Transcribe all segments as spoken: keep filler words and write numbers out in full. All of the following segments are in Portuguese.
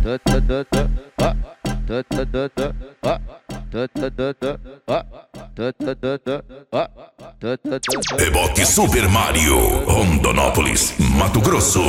Reboque Super Mario, Rondonópolis, Mato Grosso.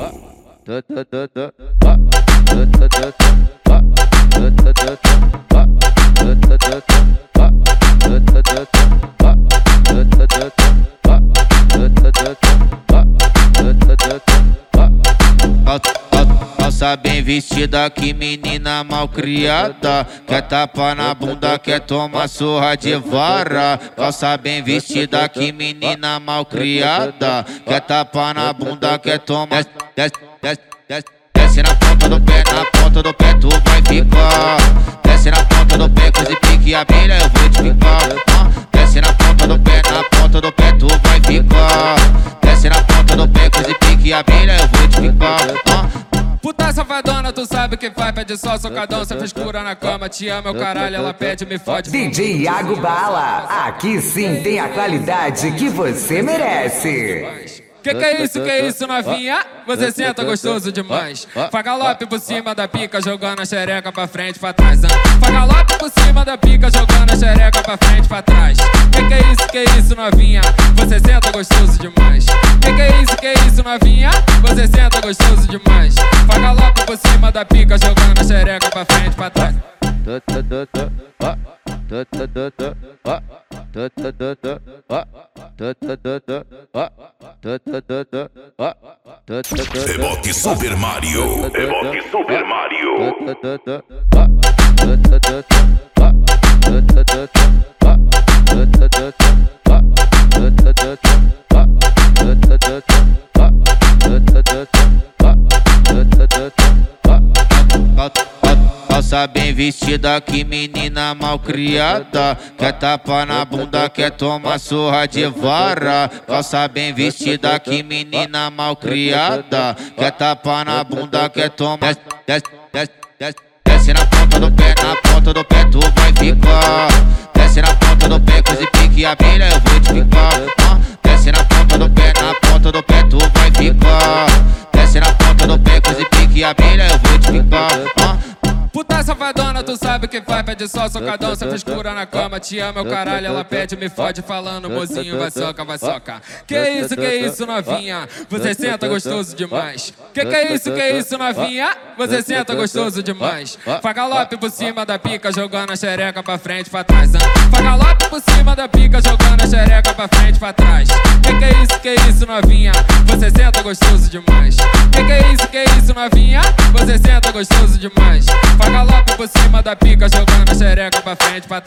Calça bem vestida, que menina mal criada. Quer tapa na bunda, quer tomar surra de vara. Calça bem vestida, que menina mal criada. Quer tapa na bunda, quer tomar. Desce, desce, desce, desce na ponta do pé, na ponta do pé tu vai ficar. Desce na ponta do pé, coisa pique abelha, eu vou te picar. Desce na ponta do pé, na ponta do pé tu vai ficar. Desce na ponta do pé, coisa pique abelha, eu vou te picar. Puta safadona, tu sabe que faz, pede só socadão, sem frescura na cama, te ama, meu caralho, ela pede, me fode. D J Iago Bala, aqui sim tem a qualidade que você merece. Que que é isso, que é isso, novinha? Você senta gostoso demais. Faz galope por cima da pica, jogando a xereca pra frente, pra trás. Faz galope por cima da pica, jogando a xereca pra frente, pra trás. Que que é isso, que é isso, novinha? Você senta gostoso demais. Que que é isso, que é isso, novinha? Você senta gostoso demais. Faz galope por cima da pica, jogando a xereca pra frente, pra trás. Reboque Super Mario, Reboque Super Mario. Calça bem vestida, que menina mal criada. Quer tapa na bunda, quer tomar surra de vara. Calça bem vestida, que menina mal criada. Quer tapa na bunda, quer tomar. Desce, desce, desce, desce na ponta do pé, na ponta do pé tu vai ficar. Desce na ponta do pé, coisa pique abelha, eu vou te picar. Desce na ponta do pé, na ponta do pé tu vai ficar. Desce na ponta do pé, coisa pique abelha, eu vou te picar. Puta safadona, tu sabe que faz, pede só socadão, sem frescura na cama, te ama, meu caralho, ela pede, me fode, falando, mozinho, vai soca, vai soca. Que isso, que isso, novinha? Você senta gostoso demais. Que que é isso, que isso, novinha? Você senta gostoso demais. Faz galope por cima da pica, jogando a xereca pra frente, pra trás. Faz galope por cima da pica, jogando a xereca pra frente, pra trás. Que que é isso, que isso, novinha? Você senta gostoso demais. Que que é isso, que isso, novinha? Você senta gostoso demais. Faz galope por cima da pica, jogando a xereca pra frente, pra